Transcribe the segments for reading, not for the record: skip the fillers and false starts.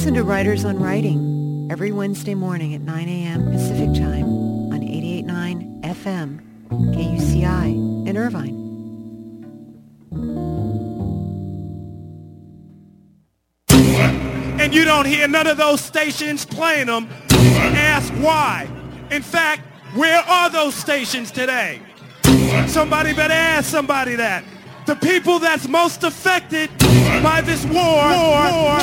Listen to Writers on Writing every Wednesday morning at 9 a.m. Pacific Time on 88.9 FM, KUCI in Irvine. And you don't hear none of those stations playing them, ask why. In fact, where are those stations today? Somebody better ask somebody that. The people that's most affected by this war.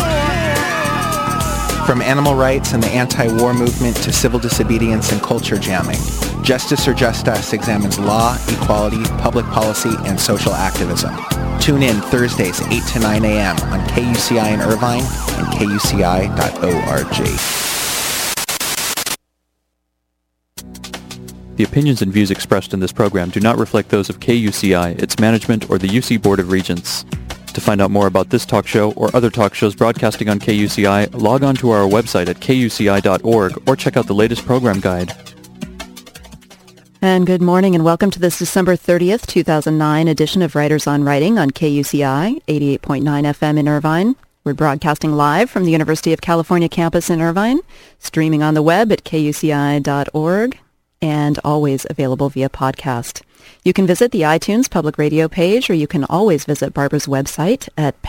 From animal rights and the anti-war movement to civil disobedience and culture jamming, Justice or Just Us examines law, equality, public policy, and social activism. Tune in Thursdays 8 to 9 a.m. on KUCI in Irvine and KUCI.org. The opinions and views expressed in this program do not reflect those of KUCI, its management, or the UC Board of Regents. To find out more about this talk show or other talk shows broadcasting on KUCI, log on to our website at kuci.org or check out the latest program guide. And good morning and welcome to this December 30th, 2009 edition of Writers on Writing on KUCI, 88.9 FM in Irvine. We're broadcasting live from the University of California campus in Irvine, streaming on the web at kuci.org, and always available via podcast. You can visit the iTunes public radio page, or you can always visit Barbara's website at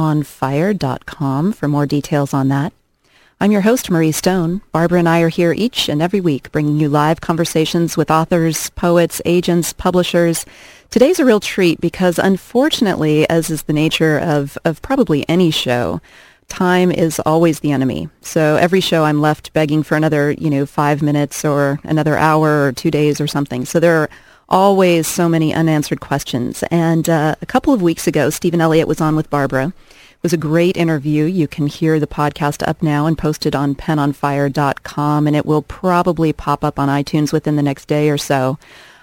penonfire.com for more details on that. I'm your host, Marie Stone. Barbara and I are here each and every week bringing you live conversations with authors, poets, agents, publishers. Today's a real treat because, unfortunately, as is the nature of probably any show, time is always the enemy. So every show I'm left begging for another, 5 minutes or another hour or 2 days or something. So there are always so many unanswered questions. And a couple of weeks ago, Stephen Elliott was on with Barbara. It was a great interview. You can hear the podcast up now and posted on penonfire.com, and it will probably pop up on iTunes within the next day or so.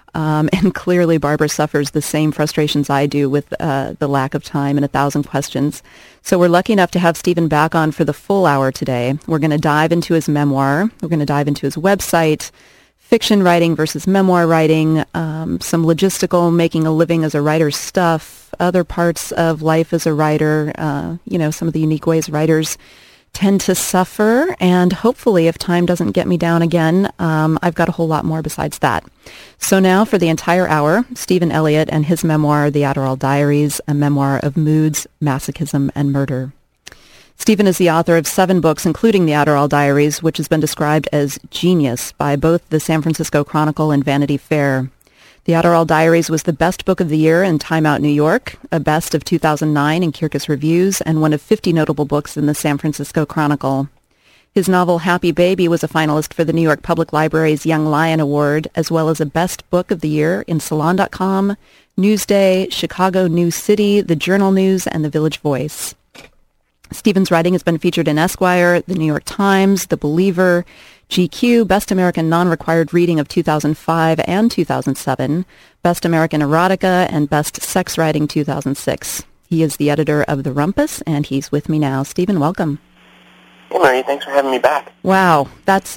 And clearly Barbara suffers the same frustrations I do with the lack of time and 1,000 questions. So we're lucky enough to have Stephen back on for the full hour today. We're going to dive into his memoir. We're going to dive into his website, fiction writing versus memoir writing, some logistical making a living as a writer stuff, other parts of life as a writer, some of the unique ways writers tend to suffer, and hopefully, if time doesn't get me down again, I've got a whole lot more besides that. So now, for the entire hour, Stephen Elliott and his memoir, The Adderall Diaries, a memoir of moods, masochism, and murder. Stephen is the author of 7 books, including The Adderall Diaries, which has been described as genius by both the San Francisco Chronicle and Vanity Fair. The Adderall Diaries was the best book of the year in Time Out New York, a best of 2009 in Kirkus Reviews, and one of 50 notable books in the San Francisco Chronicle. His novel Happy Baby was a finalist for the New York Public Library's Young Lion Award, as well as a best book of the year in Salon.com, Newsday, Chicago News City, The Journal News, and The Village Voice. Stephen's writing has been featured in Esquire, The New York Times, The Believer, GQ, Best American Non-Required Reading of 2005 and 2007, Best American Erotica, and Best Sex Writing 2006. He is the editor of The Rumpus, and he's with me now. Stephen, welcome. Hey, Marie. Thanks for having me back. Wow, that's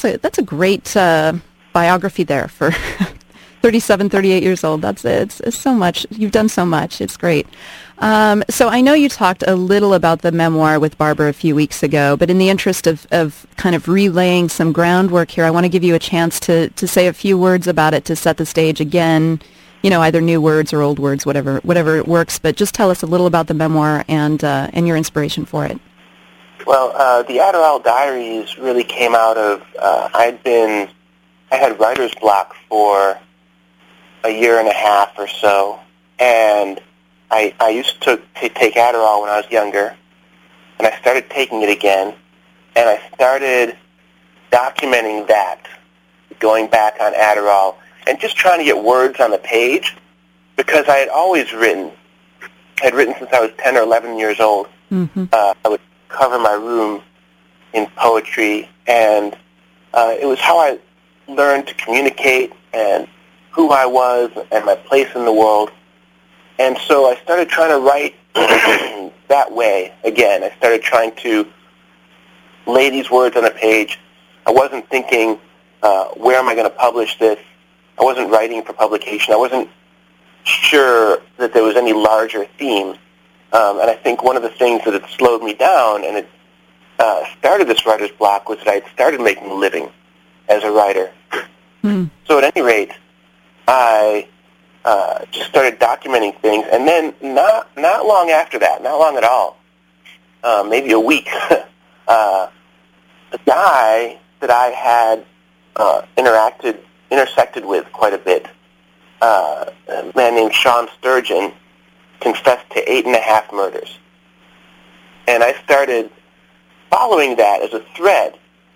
a great biography there for 37, 38 years old. It's so much. You've done so much. It's great. So I know you talked a little about the memoir with Barbara a few weeks ago, but in the interest of kind of relaying some groundwork here, I want to give you a chance to say a few words about it to set the stage again, either new words or old words, whatever works, but just tell us a little about the memoir and your inspiration for it. Well, the Adderall Diaries really came out of, I had writer's block for a year and a half or so, and I used to take Adderall when I was younger, and I started taking it again, and I started documenting that, going back on Adderall, and just trying to get words on the page, because I had always written. I had written since I was 10 or 11 years old. Mm-hmm. I would cover my room in poetry, and it was how I learned to communicate and who I was and my place in the world. And so I started trying to write that way again. I started trying to lay these words on a page. I wasn't thinking, where am I going to publish this? I wasn't writing for publication. I wasn't sure that there was any larger theme. And I think one of the things that had slowed me down and it started this writer's block was that I had started making a living as a writer. So at any rate, I just started documenting things, and then not long after that, not long at all, maybe a week, a guy that I had intersected with quite a bit, a man named Sean Sturgeon, confessed to 8.5 murders. And I started following that as a thread.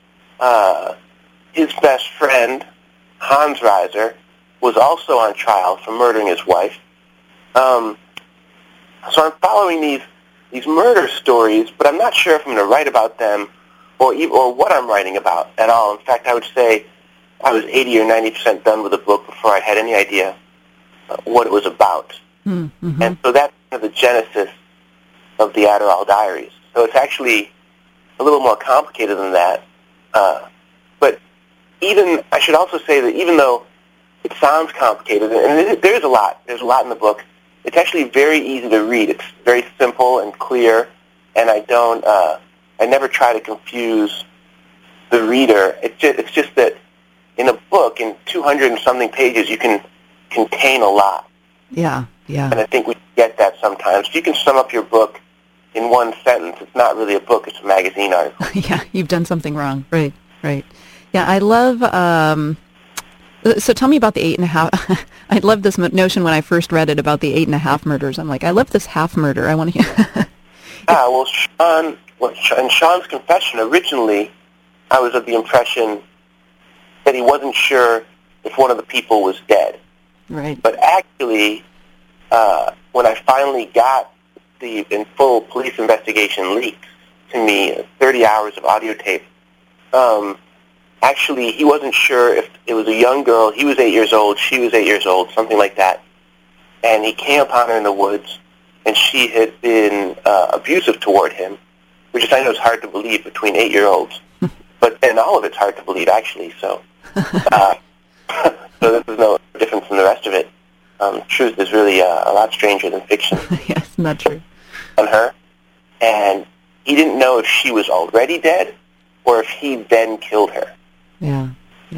His best friend, Hans Reiser, was also on trial for murdering his wife. So I'm following these murder stories, but I'm not sure if I'm going to write about them or what I'm writing about at all. In fact, I would say I was 80 or 90% done with the book before I had any idea what it was about. Mm-hmm. And so that's kind of the genesis of the Adderall Diaries. So it's actually a little more complicated than that. But I should also say that even though it sounds complicated, and there's a lot in the book, it's actually very easy to read. It's very simple and clear, and I never try to confuse the reader. It's just that in a book, in 200 and something pages, you can contain a lot. Yeah. And I think we get that sometimes. If you can sum up your book in one sentence, it's not really a book, it's a magazine article. Yeah, you've done something wrong. Right. Yeah, I love, so tell me about the 8.5. I love this notion when I first read it about the 8.5 murders. I'm like, I love this half murder. I want to hear. In Sean's confession, originally, I was of the impression that he wasn't sure if one of the people was dead. Right. But actually, when I finally got the in full police investigation leaked to me, 30 hours of audio tape, actually he wasn't sure if it was a young girl. He was 8 years old, she was 8 years old, something like that. And he came upon her in the woods, and she had been abusive toward him, which I know is hard to believe between 8-year-olds. But then all of it's hard to believe, actually. So, so this is no different from the rest of it. Truth is really a lot stranger than fiction. Yes, not true. On her, and he didn't know if she was already dead or if he then killed her. Yeah.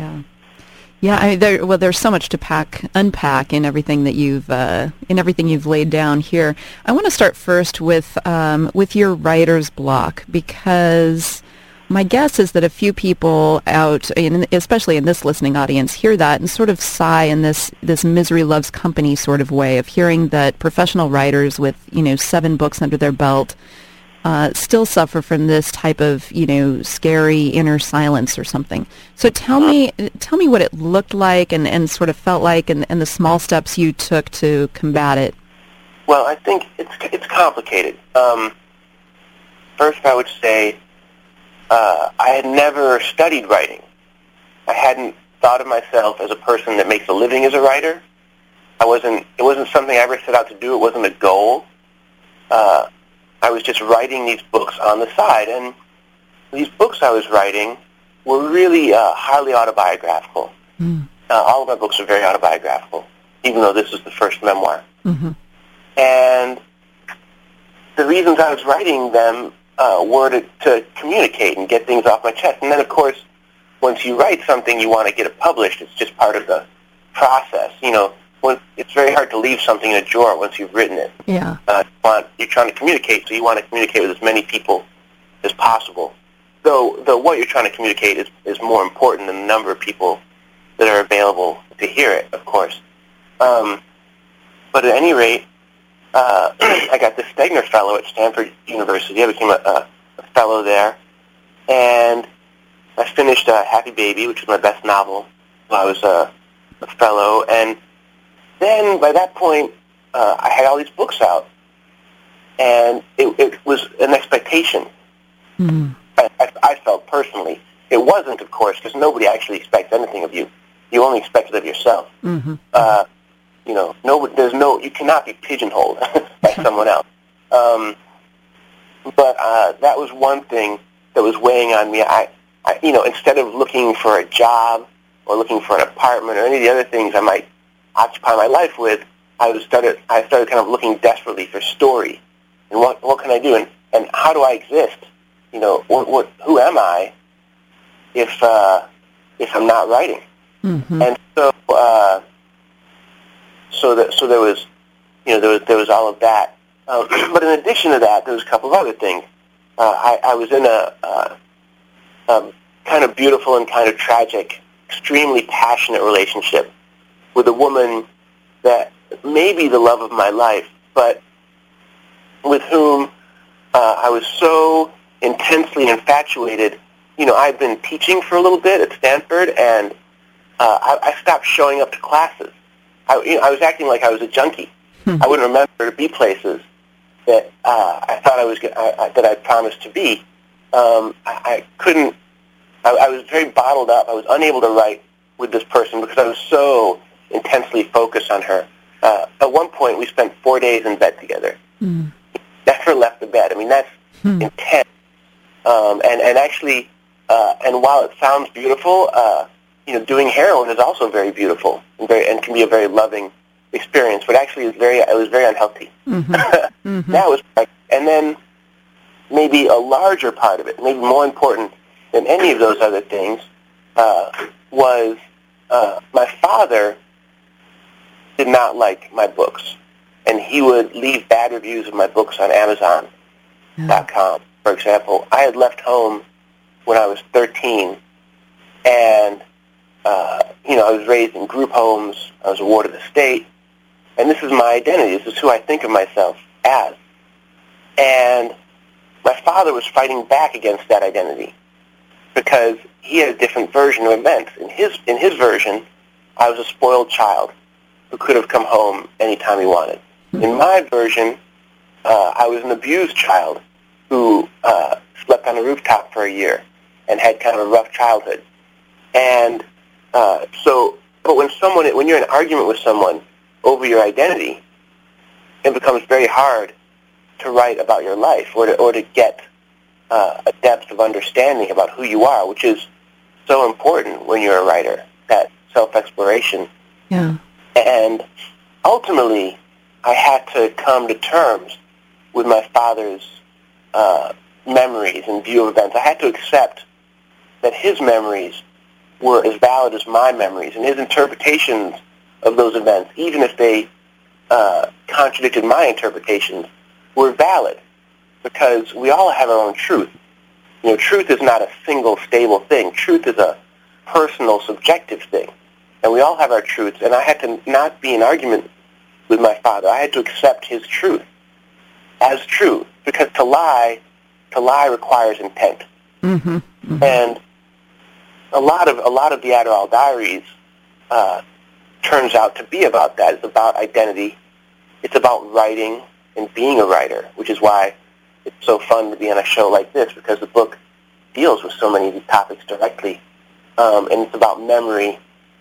There's so much to unpack in everything that you've laid down here. I want to start first with your writer's block, because my guess is that a few people out, especially in this listening audience, hear that and sort of sigh in this misery loves company sort of way of hearing that professional writers with 7 books under their belt still suffer from this type of scary inner silence or something. So tell me what it looked like and sort of felt like and the small steps you took to combat it. Well, I think it's complicated. First, I would say I had never studied writing. I hadn't thought of myself as a person that makes a living as a writer. It wasn't something I ever set out to do. It wasn't a goal. I was just writing these books on the side, and these books I was writing were really highly autobiographical. All of my books are very autobiographical, even though this is the first memoir. Mm-hmm. And the reasons I was writing them were to communicate and get things off my chest. And then, of course, once you write something, you want to get it published. It's just part of the process. It's very hard to leave something in a drawer once you've written it. Yeah. You're trying to communicate, so you want to communicate with as many people as possible. Though what you're trying to communicate is more important than the number of people that are available to hear it, of course. But at any rate, I got the Stegner Fellow at Stanford University. I became a fellow there, and I finished Happy Baby, which was my best novel while I was a fellow. And then by that point, I had all these books out, and it was an expectation. Mm-hmm. I felt personally. It wasn't, of course, because nobody actually expects anything of you. You only expect it of yourself. Mm-hmm. You cannot be pigeonholed by someone else. But that was one thing that was weighing on me. I instead of looking for a job or looking for an apartment or any of the other things I might occupy my life with, I started kind of looking desperately for story and what can I do and how do I exist who am I if I'm not writing? Mm-hmm. And so there was all of that. But in addition to that, there was a couple of other things. I was in a kind of beautiful and kind of tragic, extremely passionate relationship with a woman that may be the love of my life, but with whom I was so intensely infatuated. I'd been teaching for a little bit at Stanford, and I stopped showing up to classes. I was acting like I was a junkie. I wouldn't remember to be places that I thought that I promised to be. I couldn't. I was very bottled up. I was unable to write with this person because I was so intensely focused on her. At one point, we spent 4 days in bed together. Never left the bed. I mean, that's intense. And actually, and while it sounds beautiful, doing heroin is also very beautiful and can be a very loving experience. But actually, it was very unhealthy. Mm-hmm. That was, and then maybe a larger part of it, maybe more important than any of those other things, was my father did not like my books, and he would leave bad reviews of my books on Amazon.com, for example. I had left home when I was 13, and I was raised in group homes. I was a ward of the state, and this is my identity. This is who I think of myself as. And my father was fighting back against that identity because he had a different version of events. In his version, I was a spoiled child who could have come home anytime he wanted. In my version, I was an abused child who slept on a rooftop for a year and had kind of a rough childhood. And but when you're in an argument with someone over your identity, it becomes very hard to write about your life or to get a depth of understanding about who you are, which is so important when you're a writer, that self-exploration. Yeah. And ultimately, I had to come to terms with my father's memories and view of events. I had to accept that his memories were as valid as my memories, and his interpretations of those events, even if they contradicted my interpretations, were valid, because we all have our own truth. Truth is not a single stable thing. Truth is a personal, subjective thing. And we all have our truths, and I had to not be in argument with my father. I had to accept his truth as true, because to lie requires intent. Mm-hmm. Mm-hmm. And a lot of the Adderall Diaries turns out to be about that. It's about identity. It's about writing and being a writer, which is why it's so fun to be on a show like this, because the book deals with so many of these topics directly, and it's about memory.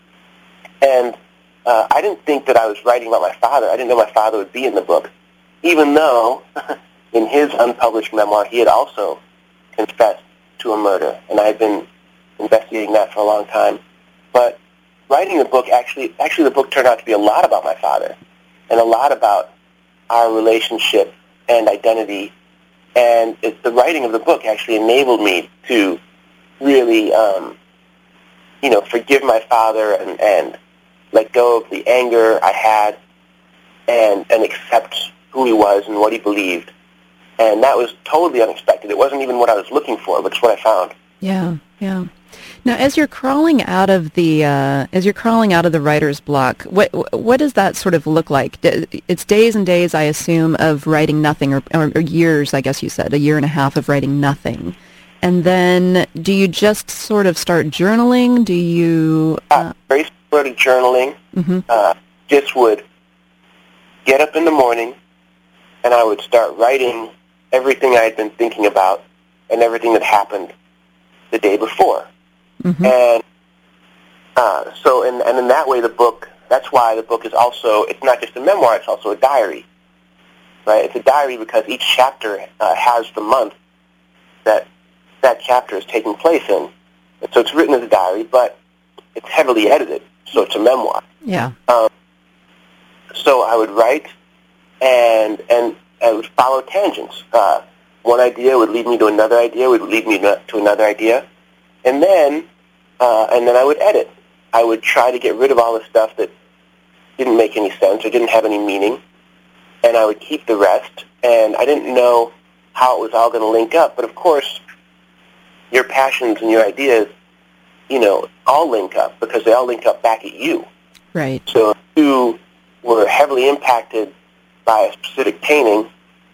And I didn't think that I was writing about my father. I didn't know my father would be in the book, even though in his unpublished memoir he had also confessed to a murder, and I had been investigating that for a long time. But writing the book, actually the book turned out to be a lot about my father and a lot about our relationship and identity. And the writing of the book actually enabled me to really, forgive my father and let go of the anger I had and accept who he was and what he believed. And that was totally unexpected. It wasn't even what I was looking for, but it's what I found. Yeah, yeah. Now, as you're crawling out of the writer's block, what does that sort of look like? It's days and days, I assume, of writing nothing, or years, I guess you said, a year and a half of writing nothing. And then, do you just sort of start journaling? Do you... Very similar to journaling. Mm-hmm. Just would get up in the morning, and I would start writing everything I had been thinking about and everything that happened the day before. Mm-hmm. And and in that way, that's why the book is also, it's not just a memoir, it's also a diary, right? It's a diary because each chapter has the month that chapter is taking place in. And so it's written as a diary, but it's heavily edited, so it's a memoir. Yeah. So I would write, and I would follow tangents. one idea would lead me to another idea, would lead me to another idea. And then I would edit. I would try to get rid of all the stuff that didn't make any sense or didn't have any meaning, and I would keep the rest. And I didn't know how it was all going to link up. But, of course, your passions and your ideas, all link up because they all link up back at you. Right. So if you were heavily impacted by a specific painting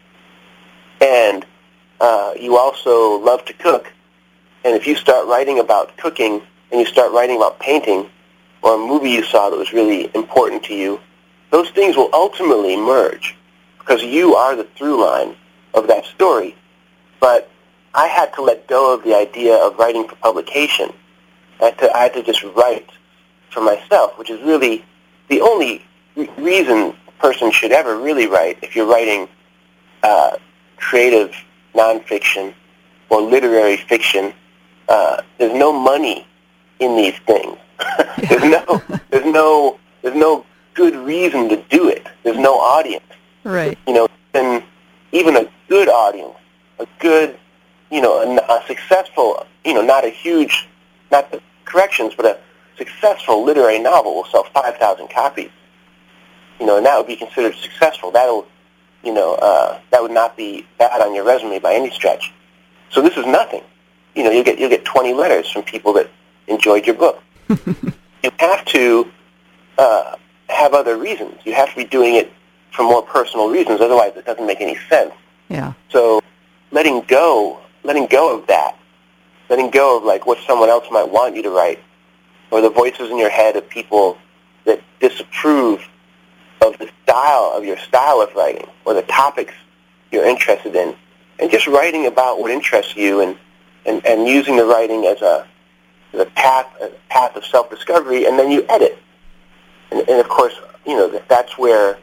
and you also love to cook, and if you start writing about cooking and you start writing about painting or a movie you saw that was really important to you, those things will ultimately merge because you are the through line of that story. But I had to let go of the idea of writing for publication. I had to just write for myself, which is really the only reason a person should ever really write. If you're writing creative nonfiction or literary fiction, there's no money in these things. there's no good reason to do it. There's no audience. Right. And even a good audience, a good, a successful, not a huge, not the corrections, but a successful literary novel will sell 5,000 copies. And that would be considered successful. That'll, that would not be bad on your resume by any stretch. So this is nothing. You'll get 20 letters from people that enjoyed your book. You have to have other reasons. You have to be doing it for more personal reasons. Otherwise, it doesn't make any sense. Yeah. So letting go of that, letting go of like what someone else might want you to write, or the voices in your head of people that disapprove of the style of your style of writing, or the topics you're interested in, and just writing about what interests you, and using the writing as a path of self-discovery, and then you edit. And of course, that's where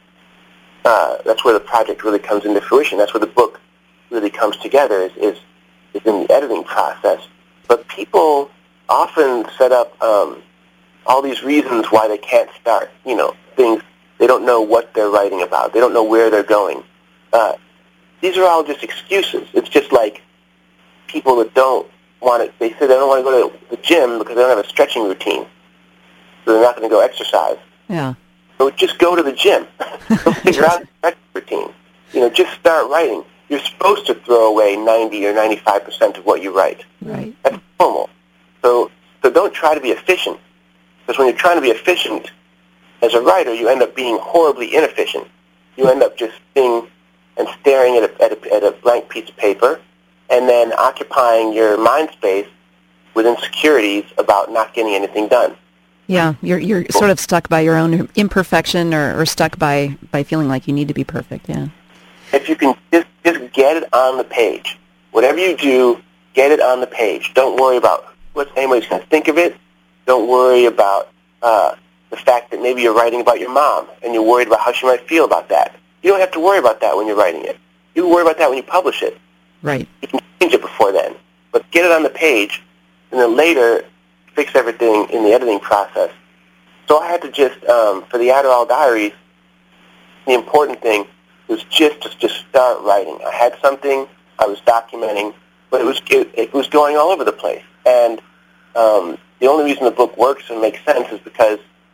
the project really comes into fruition. That's where the book really comes together, is in the editing process. But people often set up all these reasons why they can't start. Things they don't know what they're writing about. They don't know where they're going. These are all just excuses. It's just like people that don't want to. They say they don't want to go to the gym because they don't have a stretching routine, so they're not going to go exercise. Yeah. So just go to the gym. Go figure out the stretching routine. Just start writing. You're supposed to throw away 90 or 95% of what you write. Right. That's normal. So don't try to be efficient, because when you're trying to be efficient as a writer, you end up being horribly inefficient. You end up just sitting and staring at a blank piece of paper, and then occupying your mind space with insecurities about not getting anything done. Yeah, you're sort of stuck by your own imperfection, or stuck by feeling like you need to be perfect. Yeah. If you can just get it on the page, whatever you do, get it on the page. Don't worry about what anybody's going to think of it. Don't worry about the fact that maybe you're writing about your mom and you're worried about how she might feel about that. You don't have to worry about that when you're writing it. You worry about that when you publish it. Right. You can change it before then. But get it on the page, and then later fix everything in the editing process. So I had to just, for the Adderall Diaries, the important thing was just to start writing. I had something I was documenting, but it was going all over the place. And the only reason the book works and makes sense is because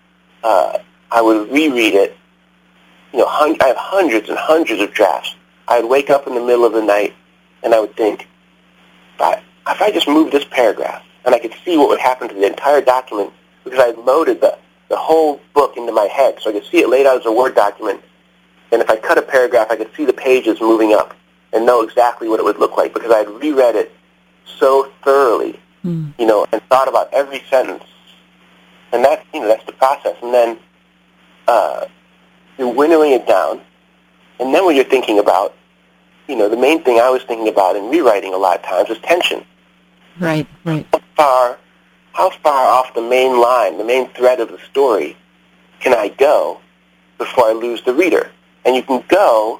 I would reread it. I have hundreds and hundreds of drafts. I would wake up in the middle of the night, and I would think, if I just moved this paragraph, and I could see what would happen to the entire document, because I had loaded the whole book into my head, so I could see it laid out as a Word document. And if I cut a paragraph, I could see the pages moving up and know exactly what it would look like, because I had reread it so thoroughly, and thought about every sentence. And that's the process. And then you're winnowing it down. And then what you're thinking about, the main thing I was thinking about in rewriting a lot of times was tension. Right. How far off the main line, the main thread of the story, can I go before I lose the reader? And you can go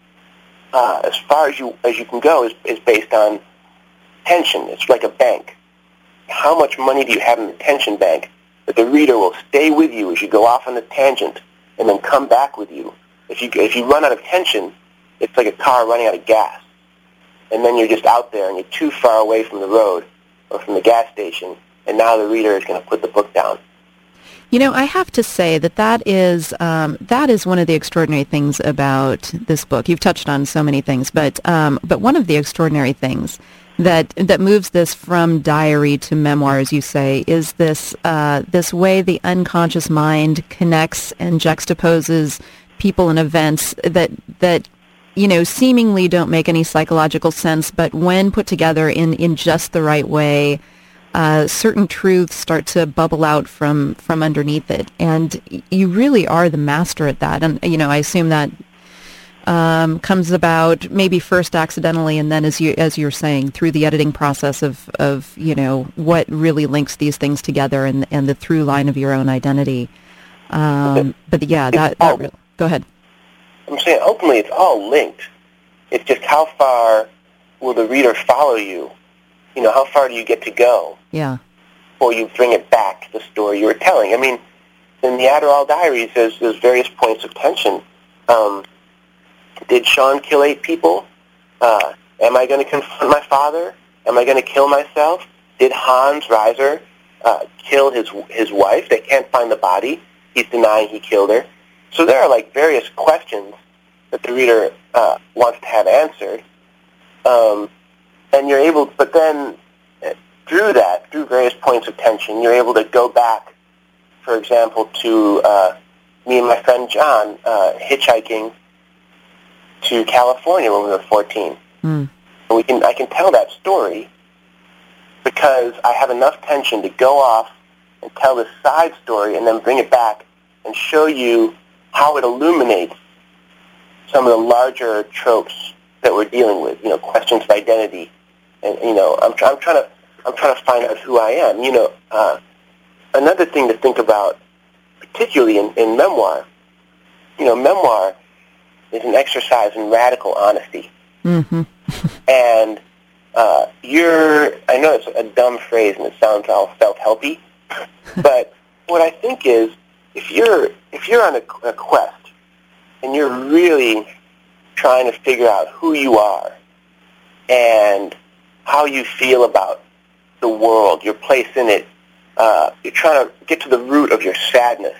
as far as you can go is based on tension. It's like a bank. How much money do you have in the tension bank that the reader will stay with you as you go off on the tangent and then come back with you? If you run out of tension, it's like a car running out of gas. and then you're just out there and you're too far away from the road or from the gas station, and now the reader is going to put the book down. You know, I have to say that is one of the extraordinary things about this book. You've touched on so many things, but one of the extraordinary things that moves this from diary to memoir, as you say, is this way the unconscious mind connects and juxtaposes people and events that you know seemingly don't make any psychological sense, but when put together in just the right way, certain truths start to bubble out from underneath it, and you really are the master at that. And you know, I assume that comes about maybe first accidentally, and then as you're saying, through the editing process of you know what really links these things together and the through line of your own identity. But yeah, go ahead. I'm saying ultimately it's all linked. It's just how far will the reader follow you? You know, how far do you get to go? Yeah. Before you bring it back to the story you were telling. I mean, in the Adderall Diaries, there's various points of tension. Did Sean kill 8 people? Am I going to confront my father? Am I going to kill myself? Did Hans Reiser kill his wife? They can't find the body. He's denying he killed her. So there are like various questions that the reader wants to have answered. And you're able, but then through various points of tension, you're able to go back, for example, to me and my friend John hitchhiking to California when we were 14. And I can tell that story because I have enough tension to go off and tell this side story and then bring it back and show you how it illuminates some of the larger tropes that we're dealing with, you know, questions of identity. And, you know, I'm trying to find out who I am. You know, another thing to think about, particularly in memoir, you know, memoir is an exercise in radical honesty. Mm-hmm. And I know it's a dumb phrase and it sounds all self-helpy, but what I think is if you're on a quest and you're really trying to figure out who you are and how you feel about the world, your place in it, you're trying to get to the root of your sadness.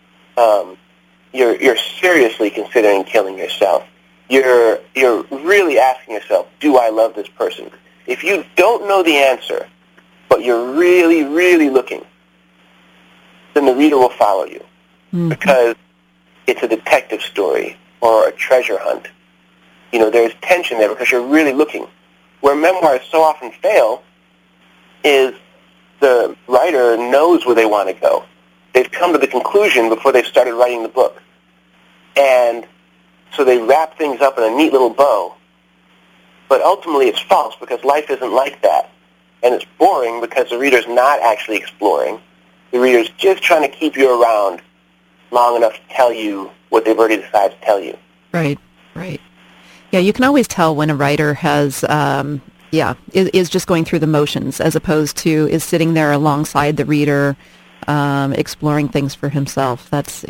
You're seriously considering killing yourself. You're really asking yourself, do I love this person? If you don't know the answer, but you're really, really looking, then the reader will follow you. Mm-hmm. Because it's a detective story or a treasure hunt. You know, there's tension there because you're really looking. Where memoirs so often fail is the writer knows where they want to go. They've come to the conclusion before they've started writing the book. And so they wrap things up in a neat little bow. But ultimately it's false because life isn't like that. And it's boring because the reader's not actually exploring. The reader's just trying to keep you around long enough to tell you what they've already decided to tell you. Right, right. Yeah, you can always tell when a writer has, is just going through the motions as opposed to is sitting there alongside the reader, exploring things for himself. That's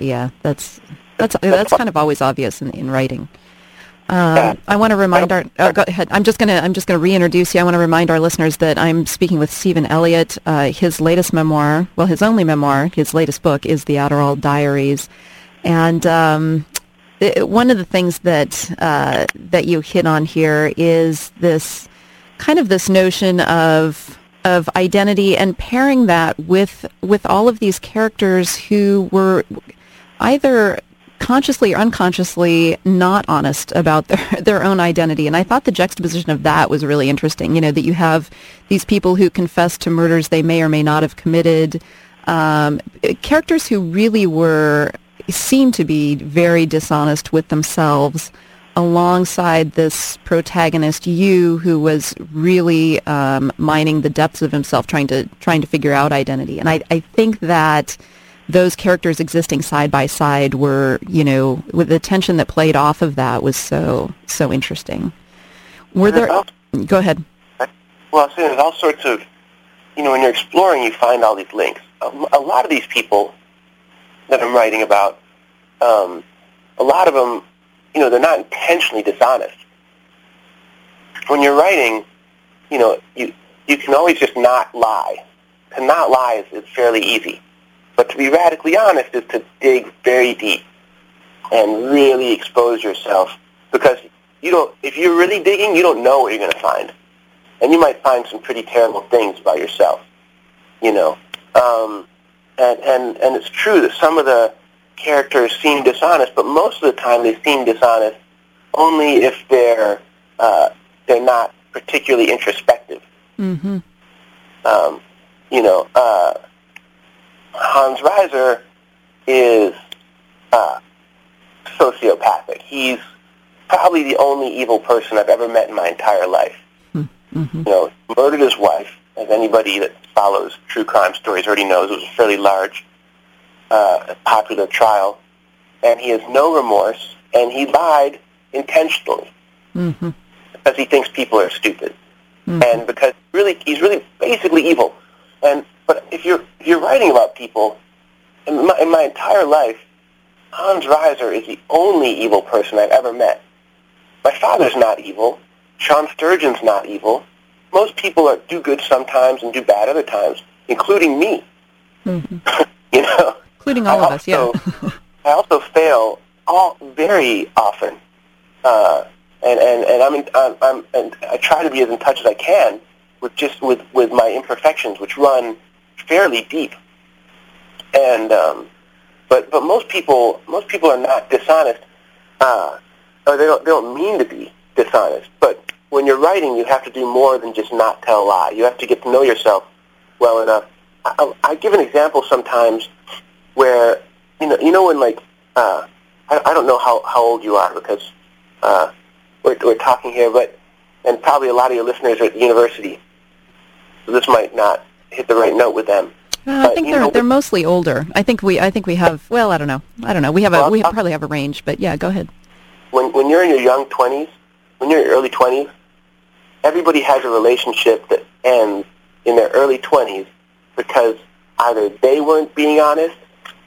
kind of always obvious in writing. I want to remind go ahead. I'm just gonna reintroduce you. I want to remind our listeners that I'm speaking with Stephen Elliott. His latest memoir, well, his only memoir, his latest book is The Adderall Diaries, and one of the things that you hit on here is this kind of this notion of identity and pairing that with all of these characters who were either consciously or unconsciously not honest about their own identity. And I thought the juxtaposition of that was really interesting, you know, that you have these people who confess to murders they may or may not have committed, characters who really seem to be very dishonest with themselves, alongside this protagonist, you, who was really mining the depths of himself, trying to figure out identity. And I think that those characters existing side by side were, you know, with the tension that played off of that was so interesting. Were there? Go ahead. Well, so there's all sorts of, you know, when you're exploring, you find all these links. A lot of these people that I'm writing about, a lot of them, you know, they're not intentionally dishonest. when you're writing, you can always just not lie. To not lie is fairly easy. But to be radically honest is to dig very deep and really expose yourself, because if you're really digging, you don't know what you're going to find. And you might find some pretty terrible things about yourself, And it's true that some of the characters seem dishonest, but most of the time they seem dishonest only if they're not particularly introspective. Mm-hmm. Hans Reiser is sociopathic. He's probably the only evil person I've ever met in my entire life. Mm-hmm. Murdered his wife, as anybody that follows true crime stories already knows. It was a fairly large, popular trial, and he has no remorse, and he lied intentionally mm-hmm. because he thinks people are stupid, mm-hmm. and because he's really basically evil. But if you're writing about people, in my entire life, Hans Reiser is the only evil person I've ever met. My father's not evil. Sean Sturgeon's not evil. Most people do good sometimes and do bad other times, including me. Mm-hmm. Including all of us, yeah. I also fail very often, and I try to be as in touch as I can with my imperfections, which run fairly deep. And but most people are not dishonest, or they don't mean to be dishonest. But when you're writing, you have to do more than just not tell a lie. You have to get to know yourself well enough. I give an example sometimes where when I don't know how old you are, because we're talking here, and probably a lot of your listeners are at the university, so this might not hit the right note with them. I think they're mostly older. I think we have. Well, I don't know. We probably have a range, but yeah, go ahead. When you're in your young 20s, when you're in your early 20s, everybody has a relationship that ends in their early 20s because either they weren't being honest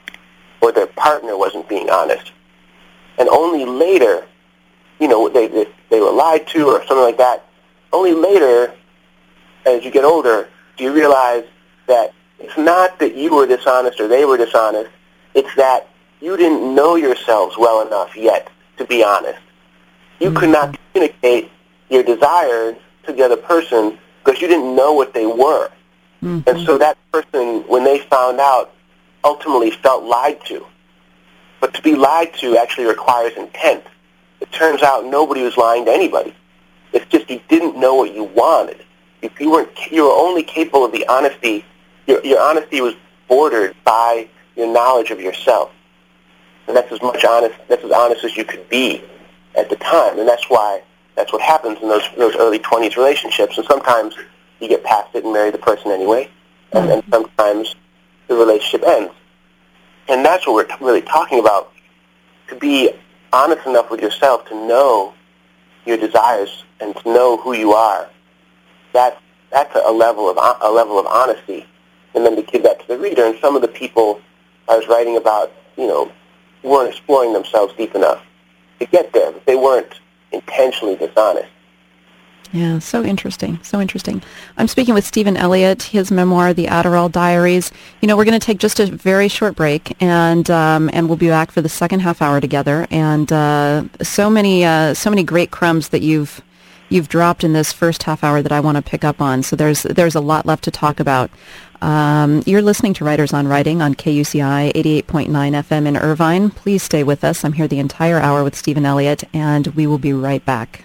or their partner wasn't being honest, and only later, they were lied to or something like that. Only later, as you get older, do you realize that it's not that you were dishonest or they were dishonest. It's that you didn't know yourselves well enough yet to be honest. You could not communicate your desires to the other person because you didn't know what they were. Mm-hmm. And so that person, when they found out, ultimately felt lied to. But to be lied to actually requires intent. It turns out nobody was lying to anybody. It's just you didn't know what you wanted. You were only capable of the honesty. Your honesty was bordered by your knowledge of yourself, and that's as honest as you could be at the time. And that's what happens in those early 20s relationships. And sometimes you get past it and marry the person anyway, and sometimes the relationship ends. And that's what we're really talking about: to be honest enough with yourself to know your desires and to know who you are. That's a level of honesty. And then to give that to the reader. And some of the people I was writing about, weren't exploring themselves deep enough to get there, but they weren't intentionally dishonest. Yeah, so interesting, so interesting. I'm speaking with Stephen Elliott, his memoir, The Adderall Diaries. We're going to take just a very short break, and we'll be back for the second half hour together. And so many great crumbs that you've dropped in this first half hour that I want to pick up on. So there's a lot left to talk about. You're listening to Writers on Writing on KUCI 88.9 FM in Irvine. Please stay with us. I'm here the entire hour with Stephen Elliott, and we will be right back.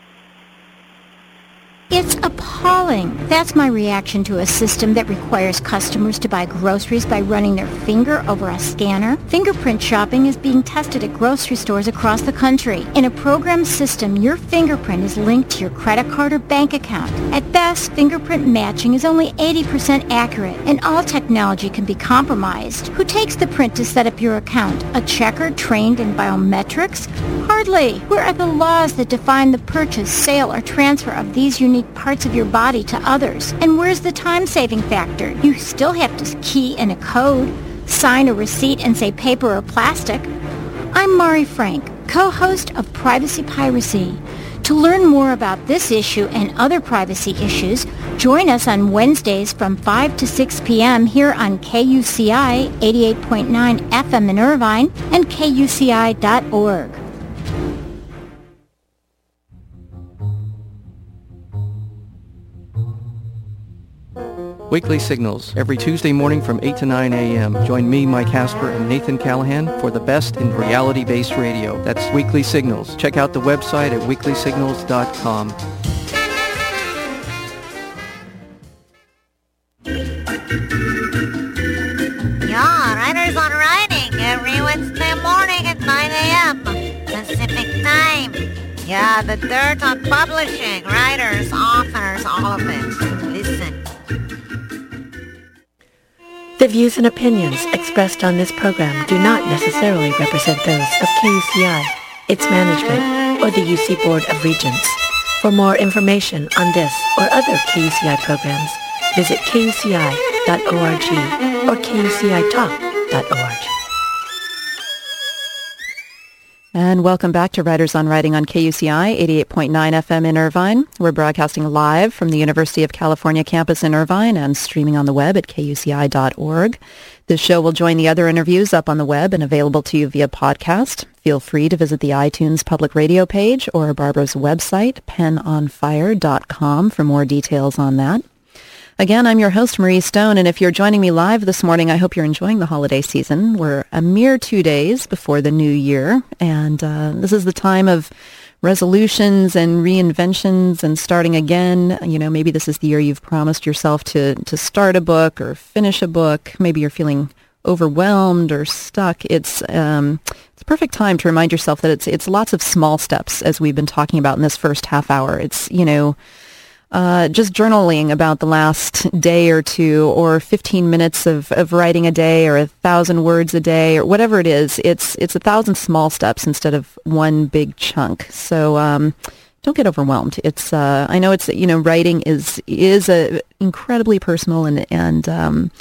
It's appalling. That's my reaction to a system that requires customers to buy groceries by running their finger over a scanner. Fingerprint shopping is being tested at grocery stores across the country. In a programmed system, your fingerprint is linked to your credit card or bank account. At best, fingerprint matching is only 80% accurate, and all technology can be compromised. Who takes the print to set up your account? A checker trained in biometrics? Hardly. Where are the laws that define the purchase, sale, or transfer of these unique parts of your body to others? And where's the time-saving factor? You still have to key in a code, sign a receipt, and say paper or plastic. I'm Mari Frank, co-host of Privacy Piracy. To To learn more about this issue and other privacy issues, join us on Wednesdays from 5 to 6 p.m. here on KUCI 88.9 FM in Irvine and KUCI.org. Weekly Signals, every Tuesday morning from 8 to 9 a.m. Join me, Mike Hasper, and Nathan Callahan for the best in reality-based radio. That's Weekly Signals. Check out the website at weeklysignals.com. Yeah, Writers on Writing, every Wednesday morning at 9 a.m. Pacific Time. Yeah, the dirt on publishing, writers, authors, all of it. Listen. The views and opinions expressed on this program do not necessarily represent those of KUCI, its management, or the UC Board of Regents. For more information on this or other KUCI programs, visit kuci.org or kucitalk.org. And welcome back to Writers on Writing on KUCI 88.9 FM in Irvine. We're broadcasting live from the University of California campus in Irvine and streaming on the web at kuci.org. This show will join the other interviews up on the web and available to you via podcast. Feel free to visit the iTunes public radio page or Barbara's website, penonfire.com, for more details on that. Again, I'm your host, Marie Stone, and if you're joining me live this morning, I hope you're enjoying the holiday season. We're a mere 2 days before the new year, and this is the time of resolutions and reinventions and starting again. You know, maybe this is the year you've promised yourself to start a book or finish a book. Maybe you're feeling overwhelmed or stuck. It's a perfect time to remind yourself that it's lots of small steps, as we've been talking about in this first half hour. It's, just journaling about the last day or two, or 15 minutes of writing a day, or 1,000 words a day, or whatever it is. It's 1,000 small steps instead of one big chunk. So don't get overwhelmed. It's I know it's writing is a incredibly personal and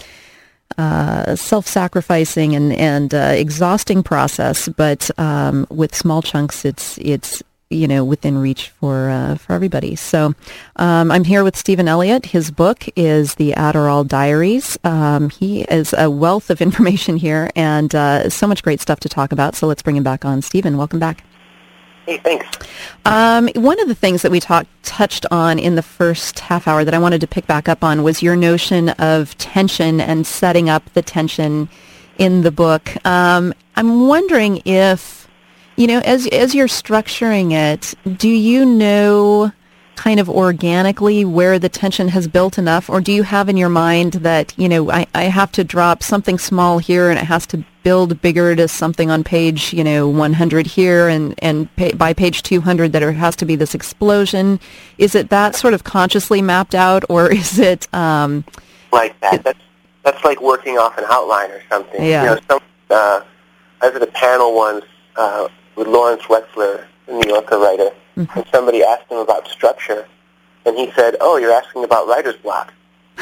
self-sacrificing and exhausting process, but with small chunks, it's within reach for everybody. So I'm here with Stephen Elliott. His book is The Adderall Diaries. He is a wealth of information here and so much great stuff to talk about. So let's bring him back on. Stephen, welcome back. Hey, thanks. One of the things that we touched on in the first half hour that I wanted to pick back up on was your notion of tension and setting up the tension in the book. I'm wondering if, as you're structuring it, do you know kind of organically where the tension has built enough, or do you have in your mind that, I have to drop something small here and it has to build bigger to something on page, 100 here and by page 200 that there has to be this explosion? Is it that sort of consciously mapped out, or is it... like that? That's like working off an outline or something. Yeah. I was at a panel once with Lawrence Wetzler, the New Yorker writer, mm-hmm. and somebody asked him about structure, and he said, "Oh, you're asking about writer's block."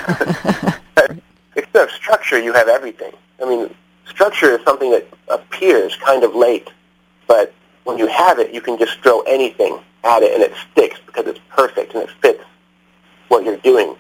Instead of structure, you have everything. I mean, structure is something that appears kind of late, but when you have it, you can just throw anything at it, and it sticks because it's perfect and it fits what you're doing.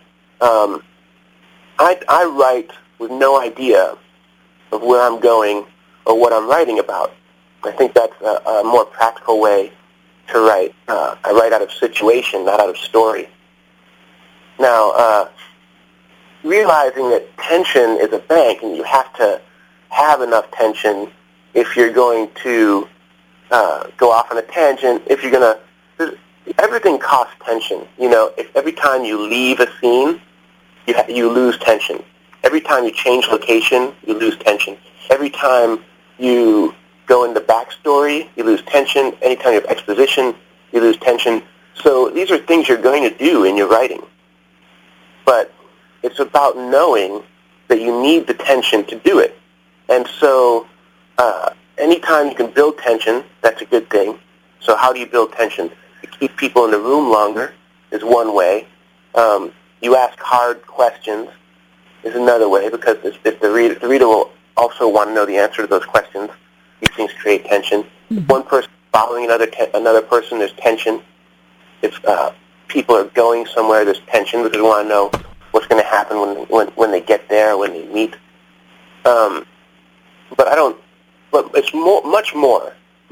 I write with no idea of where I'm going or what I'm writing about. I think that's a more practical way to write. I write out of situation, not out of story. Now, realizing that tension is a bank, and you have to have enough tension if you're going to go off on a tangent, if you're going to... Everything costs tension. If every time you leave a scene, you lose tension. Every time you change location, you lose tension. Every time you go into backstory, you lose tension. Anytime you have exposition, you lose tension. So these are things you're going to do in your writing. But it's about knowing that you need the tension to do it. And so anytime you can build tension, that's a good thing. So how do you build tension? You keep people in the room longer is one way. You ask hard questions is another way, because if the reader will also want to know the answer to those questions. These things create tension. Mm-hmm. If one person following another person, there's tension. if people are going somewhere, there's tension because we want to know what's going to happen when they get there, when they meet. But it's much more.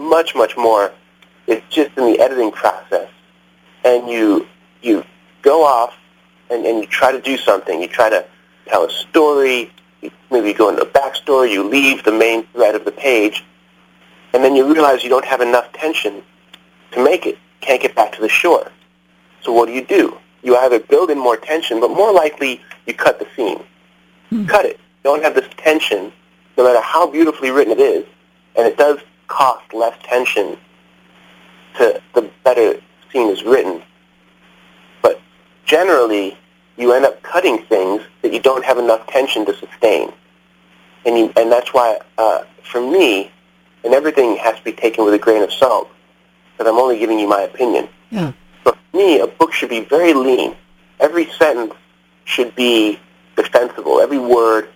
It's just in the editing process, and you go off and you try to do something. You try to tell a story. Maybe you go into a backstory. You leave the main thread of the page, and then you realize you don't have enough tension to make it. Can't get back to the shore. So what do? You either build in more tension, but more likely you cut the scene. Cut it. Don't have this tension, no matter how beautifully written it is, and it does cost less tension to the better scene is written. But generally, you end up cutting things that you don't have enough tension to sustain. And that's why, for me, and everything has to be taken with a grain of salt, because I'm only giving you my opinion. Yeah. But for me, a book should be very lean. Every sentence should be defensible. Every word,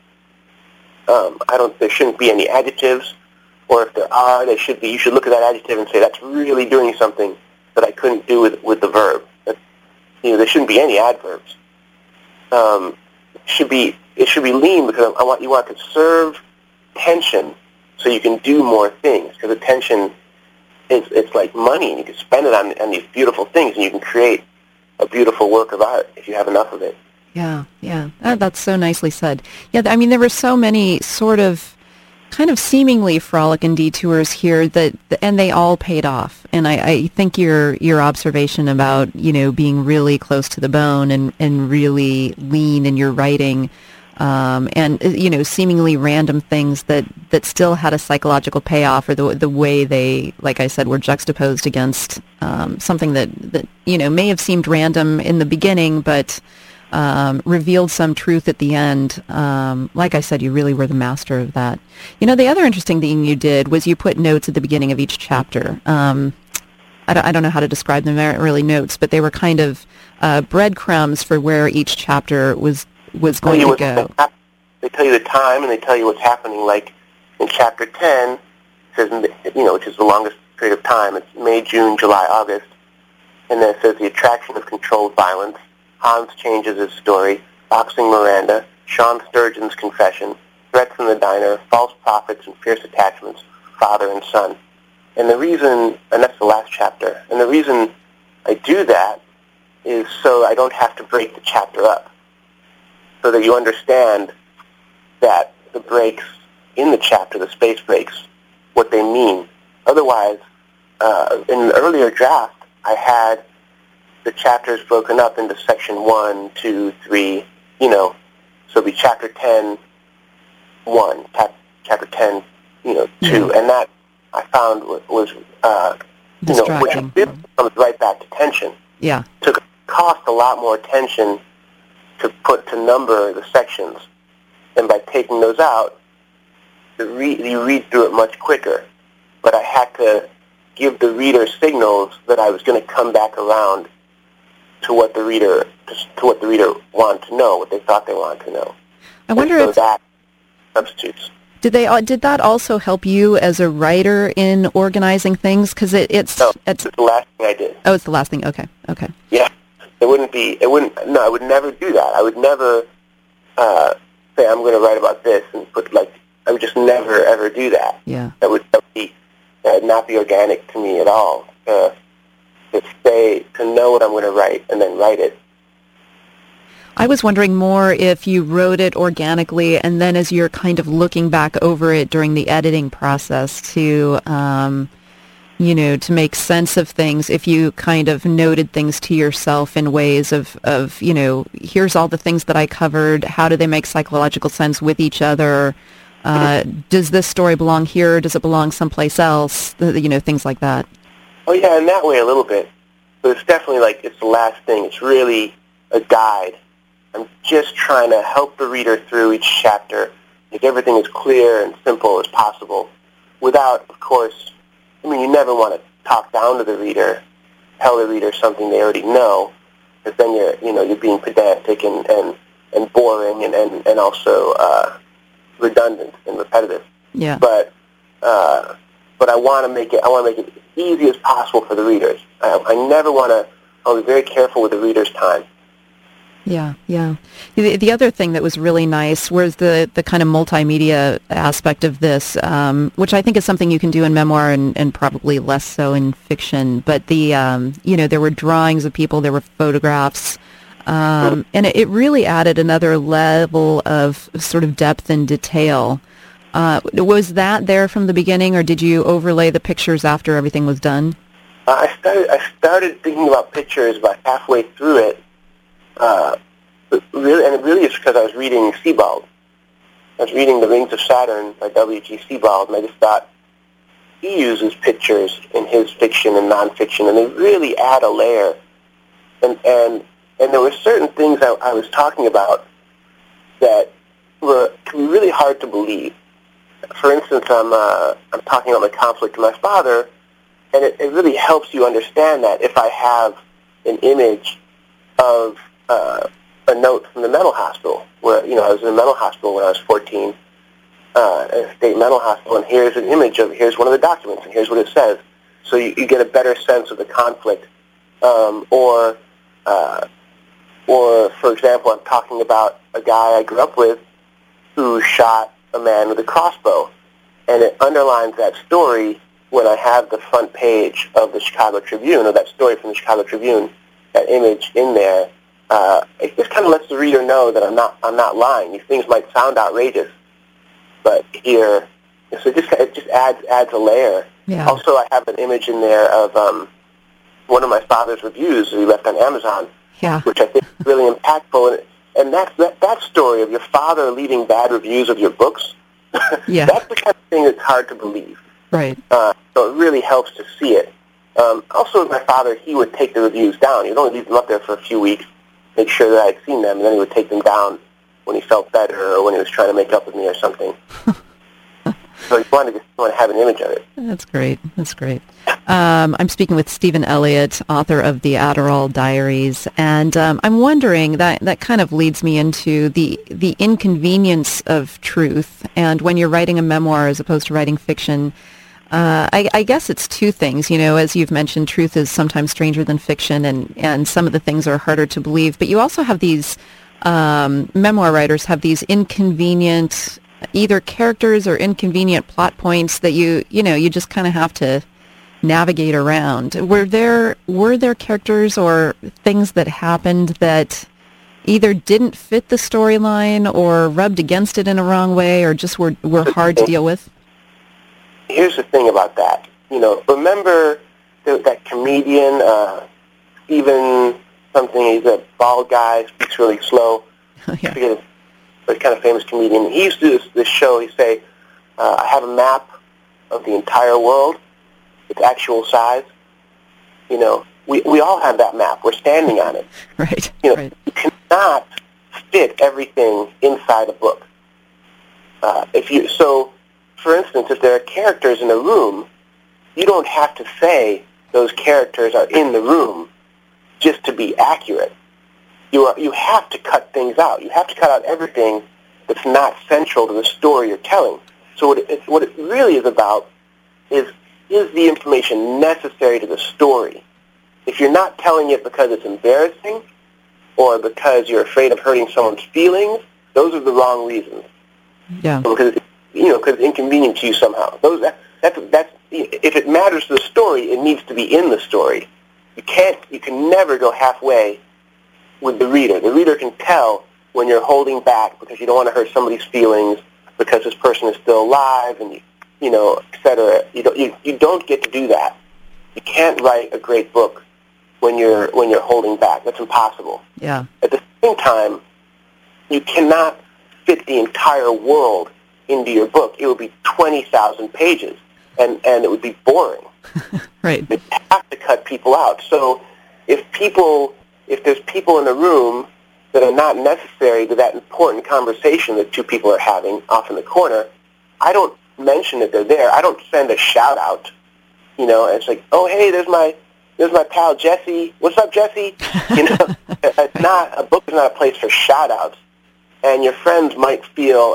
there shouldn't be any adjectives, or if there are, they should be. You should look at that adjective and say, that's really doing something that I couldn't do with the verb. There shouldn't be any adverbs. It should be lean because you want to conserve tension so you can do more things. Because the tension it's like money, and you can spend it on these beautiful things, and you can create a beautiful work of art if you have enough of it. Yeah. That's so nicely said. Yeah, I mean, there were so many sort of kind of seemingly frolic and detours here and they all paid off. And I think your observation about, being really close to the bone and really lean in your writing, and, seemingly random things that still had a psychological payoff, or the way they, like I said, were juxtaposed against something that may have seemed random in the beginning, but revealed some truth at the end. Like I said, you really were the master of that. The other interesting thing you did was you put notes at the beginning of each chapter. I don't know how to describe them. They aren't really notes, but they were kind of breadcrumbs for where each chapter was going to go. They tell you the time, and they tell you what's happening. Like in chapter 10, it says, which is the longest period of time. It's May, June, July, August. And then it says the attraction of controlled violence. Hans changes his story, boxing Miranda, Sean Sturgeon's confession, threats in the diner, false prophets and fierce attachments, father and son. And the reason, and that's the last chapter, and the reason I do that is so I don't have to break the chapter up, so that you understand that the breaks in the chapter, the space breaks, what they mean. Otherwise, in an earlier draft, I had the chapters broken up into section 1, 2, 3, so it'd be chapter 10, 1, chapter 10, 2, and that I found was, which comes right back to tension. Yeah. It cost a lot more attention to number the sections, and by taking those out, you read through it much quicker. But I had to give the reader signals that I was going to come back around to what the reader wanted to know, what they thought they wanted to know. I wonder if that substitutes. Did that also help you as a writer in organizing things? Because it's the last thing I did. Oh, it's the last thing. Okay. Yeah, I would never do that. I would never say I'm going to write about this and I would just never ever do that. Yeah, that would not be organic to me at all. To know what I'm going to write and then write it. I was wondering more if you wrote it organically, and then as you're kind of looking back over it during the editing process to make sense of things, if you kind of noted things to yourself in ways of here's all the things that I covered, how do they make psychological sense with each other? Does this story belong here? Does it belong someplace else? Things like that. Oh, yeah, in that way a little bit. But it's definitely it's the last thing. It's really a guide. I'm just trying to help the reader through each chapter, make everything as clear and simple as possible, without, of course, you never want to talk down to the reader, tell the reader something they already know, because then you're being pedantic and boring and also redundant and repetitive. Yeah. But I want to make it as easy as possible for the readers. I never want to I'll be very careful with the reader's time. Yeah, yeah. The other thing that was really nice was the kind of multimedia aspect of this, which I think is something you can do in memoir and probably less so in fiction. But there were drawings of people, there were photographs, and it really added another level of sort of depth and detail. Was that there from the beginning, or did you overlay the pictures after everything was done? I started thinking about pictures about halfway through it. It really is because I was reading Sebald. I was reading The Rings of Saturn by W.G. Sebald, and I just thought he uses pictures in his fiction and nonfiction, and they really add a layer. And there were certain things I was talking about that can be really hard to believe. For instance, I'm talking about my conflict with my father, and it really helps you understand that if I have an image of a note from the mental hospital, where I was in a mental hospital when I was 14, a state mental hospital, and here's an image here's one of the documents, and here's what it says. So you get a better sense of the conflict. Or for example, I'm talking about a guy I grew up with who shot a man with a crossbow, and it underlines that story when I have the front page of the Chicago Tribune, or that story from the Chicago Tribune, that image in there. It just kind of lets the reader know that I'm not lying. These things might sound outrageous, but here, so it just adds a layer. Yeah. Also, I have an image in there of one of my father's reviews that he left on Amazon, which I think is really impactful. And that story of your father leaving bad reviews of your books, that's the kind of thing that's hard to believe. Right. So it really helps to see it. Also, with my father, he would take the reviews down. He'd only leave them up there for a few weeks, make sure that I'd seen them, and then he would take them down when he felt better or when he was trying to make up with me or something. So you want to have an image of it. That's great. That's great. I'm speaking with Stephen Elliott, author of the Adderall Diaries, and I'm wondering, that kind of leads me into the inconvenience of truth. And when you're writing a memoir as opposed to writing fiction, I guess it's two things. As you've mentioned, truth is sometimes stranger than fiction, and some of the things are harder to believe. But you also have these, memoir writers have these inconvenient, either characters or inconvenient plot points that you just kind of have to navigate around. Were there characters or things that happened that either didn't fit the storyline or rubbed against it in a wrong way, or just were hard to deal with? Here's the thing about that. Remember that comedian, Stephen something, he's a bald guy, speaks really slow. I forget his, but kind of famous comedian. He used to do this show. He'd say, I have a map of the entire world, its actual size. We all have that map. We're standing on it. Right. You cannot fit everything inside a book. For instance, if there are characters in a room, you don't have to say those characters are in the room just to be accurate. You have to cut things out. You have to cut out everything that's not central to the story you're telling. So what it really is about is the information necessary to the story? If you're not telling it because it's embarrassing or because you're afraid of hurting someone's feelings, those are the wrong reasons. Yeah. Because it's inconvenient to you somehow. That's if it matters to the story, it needs to be in the story. You can never go halfway with the reader. The reader can tell when you're holding back because you don't want to hurt somebody's feelings, because this person is still alive, and et cetera. You don't get to do that. You can't write a great book when you're holding back. That's impossible. Yeah. At the same time, you cannot fit the entire world into your book. It would be 20,000 pages, and it would be boring. Right. You have to cut people out. So if there's people in a room that are not necessary to that important conversation that two people are having off in the corner, I don't mention that they're there. I don't send a shout out. It's like, oh hey, there's my pal Jesse. What's up, Jesse? It's not a book is not a place for shout outs, and your friends might feel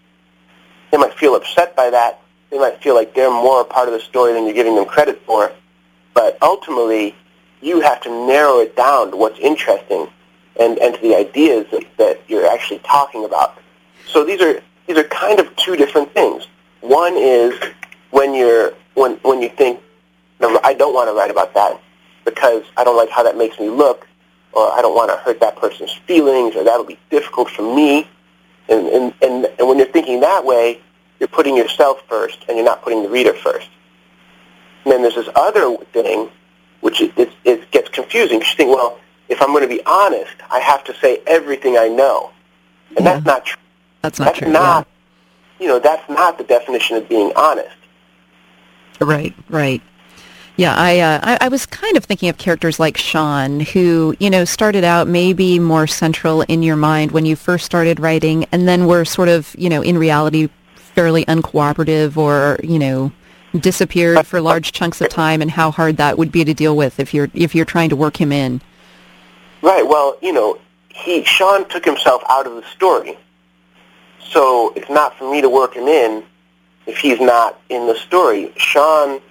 upset by that. They might feel like they're more a part of the story than you're giving them credit for. But ultimately, you have to narrow it down to what's interesting and to the ideas that you're actually talking about. So these are kind of two different things. One is when you think, no, I don't want to write about that because I don't like how that makes me look, or I don't want to hurt that person's feelings, or that'll be difficult for me. And when you're thinking that way, you're putting yourself first, and you're not putting the reader first. And then there's this other thing, which it gets confusing. You think, well, if I'm going to be honest, I have to say everything I know. And that's not true. That's not true. Not, that's not the definition of being honest. Right. Yeah, I was kind of thinking of characters like Sean, who, started out maybe more central in your mind when you first started writing, and then were sort of, in reality, fairly uncooperative or, disappeared for large chunks of time, and how hard that would be to deal with if you're trying to work him in. Right. Well, Sean took himself out of the story, so it's not for me to work him in if he's not in the story. Sean.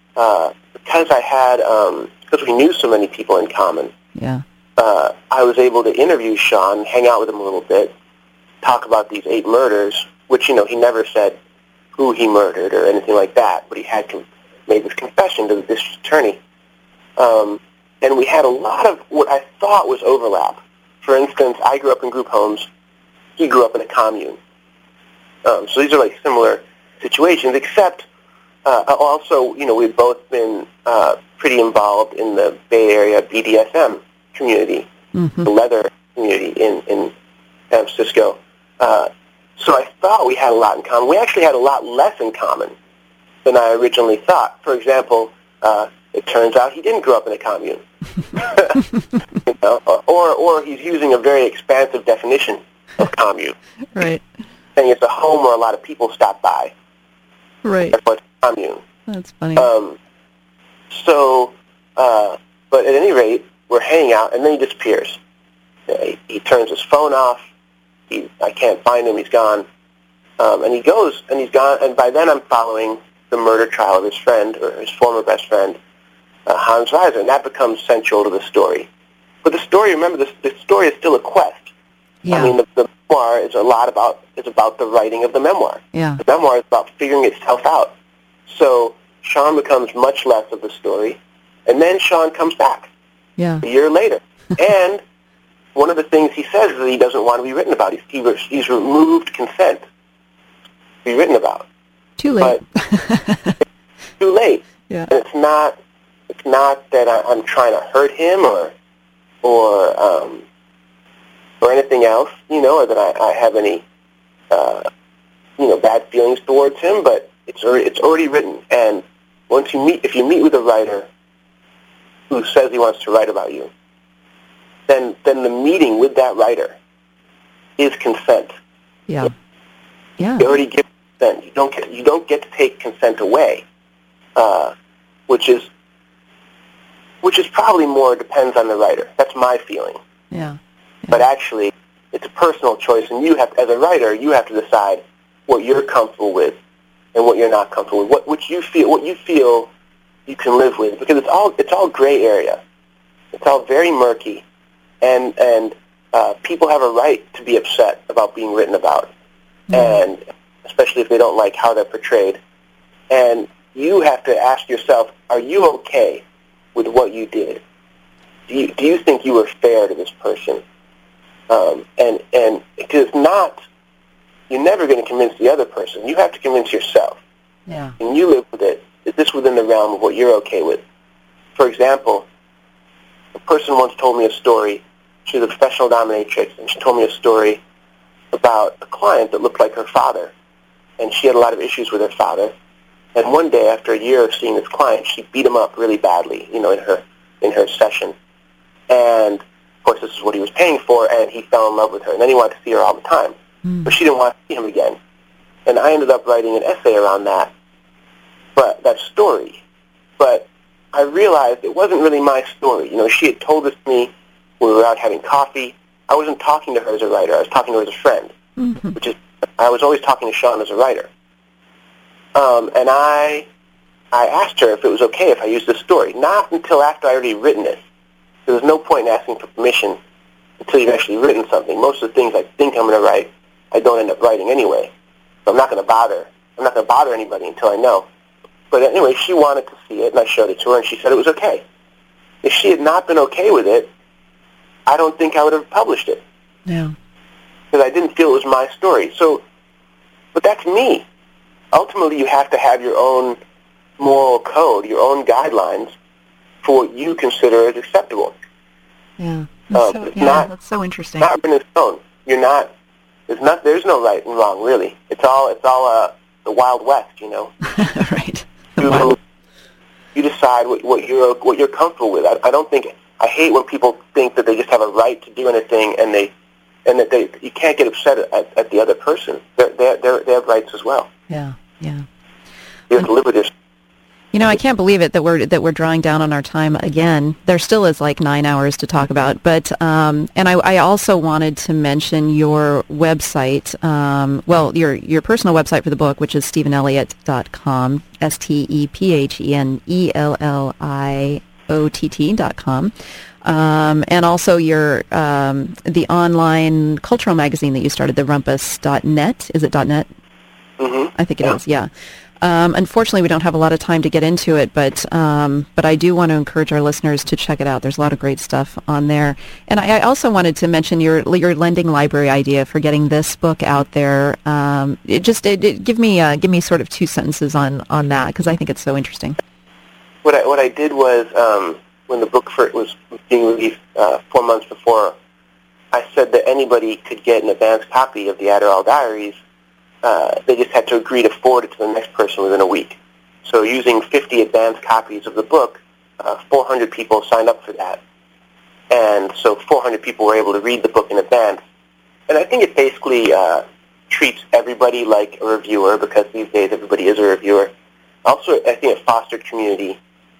Because we knew so many people in common, I was able to interview Sean, hang out with him a little bit, talk about these 8 murders, which, he never said who he murdered or anything like that, but he had made this confession to the district attorney. And we had a lot of what I thought was overlap. For instance, I grew up in group homes. He grew up in a commune. So these are like similar situations, except... also, we've both been pretty involved in the Bay Area BDSM community, the leather community in San Francisco. So I thought we had a lot in common. We actually had a lot less in common than I originally thought. For example, it turns out he didn't grow up in a commune. Or he's using a very expansive definition of commune. Right. Saying it's a home where a lot of people stop by. Right. Therefore, it's a commune. That's funny. But at any rate, we're hanging out, and then he disappears. He turns his phone off. I can't find him. He's gone. And he goes, and he's gone. And by then, I'm following the murder trial of his friend, or his former best friend, Hans Reiser, and that becomes central to the story. But the story, remember, the story is still a quest. Yeah. I mean, the memoir is about the writing of the memoir. Yeah. The memoir is about figuring itself out. So Sean becomes much less of the story, and then Sean comes back a year later. And one of the things he says is that he doesn't want to be written about. He's removed consent to be written about. Too late. But too late. Yeah. And it's not that I'm trying to hurt him or anything else, or that I have any bad feelings towards him, but it's already written. And if you meet with a writer who says he wants to write about you, then the meeting with that writer is consent. Yeah. Yeah. You already give consent. You don't get to take consent away, which is probably more depends on the writer. That's my feeling. Yeah. But actually, it's a personal choice, and as a writer, you have to decide what you're comfortable with and what you're not comfortable with, what you feel you can live with, because it's all gray area. It's all very murky, and people have a right to be upset about being written about, and especially if they don't like how they're portrayed. And you have to ask yourself, are you okay with what you did? Do you think you were fair to this person? And because if not, you're never going to convince the other person. You have to convince yourself. Yeah. And you live with it. Is this within the realm of what you're okay with? For example, a person once told me a story. She's a professional dominatrix, and she told me a story about a client that looked like her father. And she had a lot of issues with her father. And one day, after a year of seeing this client, she beat him up really badly, in her session. And of course, this is what he was paying for, and he fell in love with her. And then he wanted to see her all the time. But she didn't want to see him again. And I ended up writing an essay around that story. But I realized it wasn't really my story. She had told this to me when we were out having coffee. I wasn't talking to her as a writer. I was talking to her as a friend, which is, I was always talking to Sean as a writer. And I I asked her if it was okay if I used this story. Not until after I already written it. There was no point in asking for permission until you've actually written something. Most of the things I think I'm going to write, I don't end up writing anyway. So I'm not going to bother. I'm not going to bother anybody until I know. But anyway, she wanted to see it, and I showed it to her, and she said it was okay. If she had not been okay with it, I don't think I would have published it. No. Because I didn't feel it was my story. So, but that's me. Ultimately, you have to have your own moral code, your own guidelines for what you consider as acceptable. Yeah. That's so interesting. Not written in stone. You're not. There's no right and wrong, really. It's all the Wild West, you know. Right. You decide what you're comfortable with. I hate when people think that they just have a right to do anything, and that you can't get upset at the other person. They have rights as well. Yeah. You have to live with this. You know, I can't believe it that we're drawing down on our time again. There still is like 9 hours to talk about, but and I also wanted to mention your website. Your personal website for the book, which is StephenElliott.com, StephenElliott.com, and also your the online cultural magazine that you started, the Rumpus.net. Is it .net? Mm-hmm. I think it is. Yeah. Unfortunately, we don't have a lot of time to get into it, but I do want to encourage our listeners to check it out. There's a lot of great stuff on there. And I also wanted to mention your lending library idea for getting this book out there. Give me sort of 2 sentences on that, because I think it's so interesting. What I did was when the book was being released 4 months before, I said that anybody could get an advance copy of the Adderall Diaries. They just had to agree to forward it to the next person within a week. So using 50 advance copies of the book, 400 people signed up for that. And so 400 people were able to read the book in advance. And I think it basically treats everybody like a reviewer, because these days everybody is a reviewer. Also, I think it fostered community.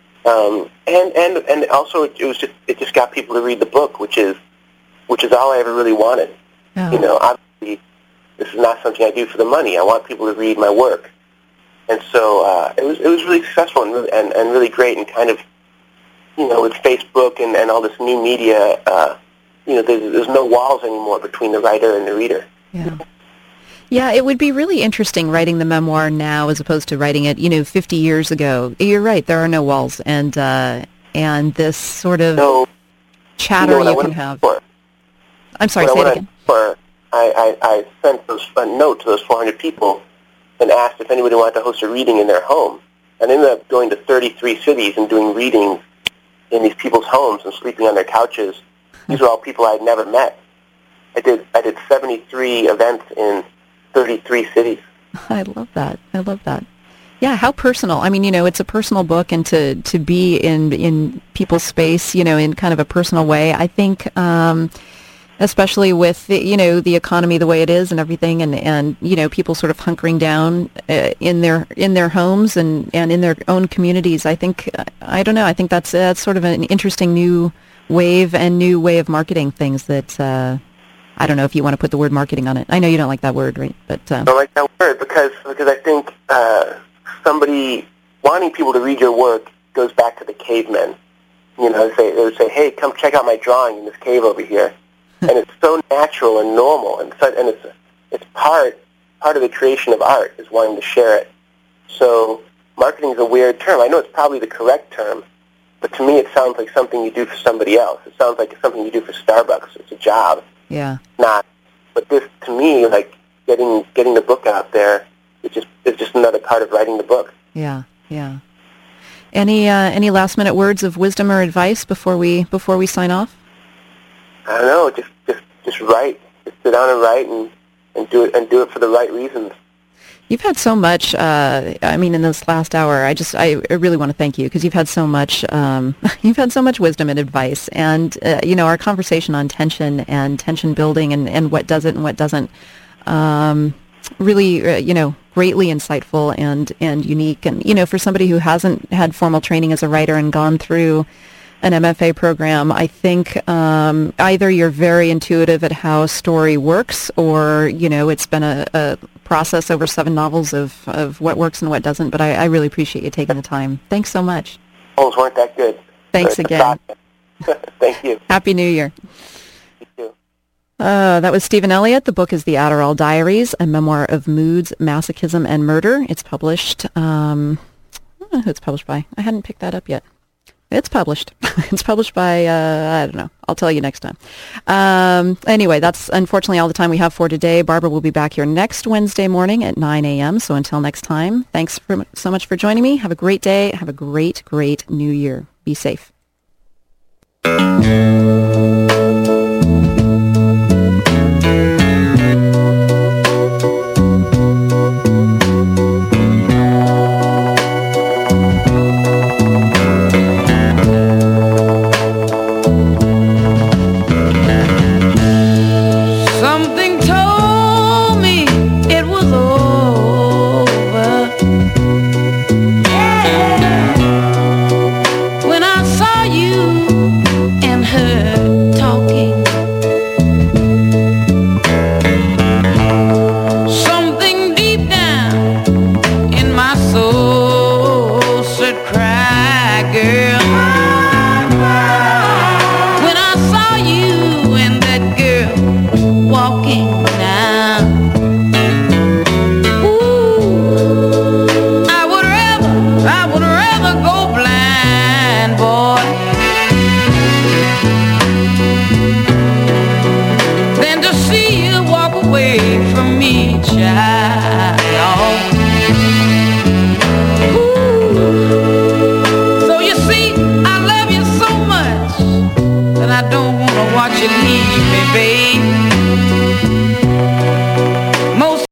And also it just got people to read the book, which is all I ever really wanted. Oh. You know, obviously, this is not something I do for the money. I want people to read my work. And so it was really successful and really great, and kind of, you know, with Facebook and all this new media, there's no walls anymore between the writer and the reader. Yeah. Yeah, it would be really interesting writing the memoir now as opposed to writing it, 50 years ago. You're right, there are no walls, and this sort of chatter you can have. I'm sorry, say it again. I sent a note to those 400 people and asked if anybody wanted to host a reading in their home. And ended up going to 33 cities and doing readings in these people's homes and sleeping on their couches. These were all people I had never met. I did 73 events in 33 cities. I love that. Yeah, how personal. I mean, it's a personal book, and to be in people's space, in kind of a personal way. I think, especially with the economy the way it is and everything, and people sort of hunkering down in their homes and in their own communities. I think I think that's sort of an interesting new wave and new way of marketing things that. I don't know if you want to put the word marketing on it. I know you don't like that word, right? But I don't like that word because I think somebody wanting people to read your work goes back to the cavemen. They would say, "Hey, come check out my drawing in this cave over here," and it's so natural and normal, and it's part of the creation of art is wanting to share it. So marketing is a weird term. I know it's probably the correct term, but to me, it sounds like something you do for somebody else. It sounds like it's something you do for Starbucks. It's a job. Yeah. Not, but this to me, like getting the book out there, it's just another part of writing the book. Yeah. Any last minute words of wisdom or advice before we sign off? I don't know. Just write. Just sit down and write and do it for the right reasons. You've had so much, in this last hour, I really want to thank you because you've had so much wisdom and advice, and, our conversation on tension and tension building and what does it and what doesn't, really, greatly insightful and unique. And, for somebody who hasn't had formal training as a writer and gone through an MFA program, I think either you're very intuitive at how story works, or it's been a process over 7 novels of what works and what doesn't, but I really appreciate you taking the time. Thanks so much. Novels weren't that good. Thanks again. Thank you. Happy New Year. You too. That was Stephen Elliott. The book is The Adderall Diaries, a memoir of moods, masochism, and murder. It's published. I don't know who it's published by. I hadn't picked that up yet. It's published. It's published by, I don't know. I'll tell you next time. Anyway, that's unfortunately all the time we have for today. Barbara will be back here next Wednesday morning at 9 a.m. So until next time, thanks so much for joining me. Have a great day. Have a great, great new year. Be safe.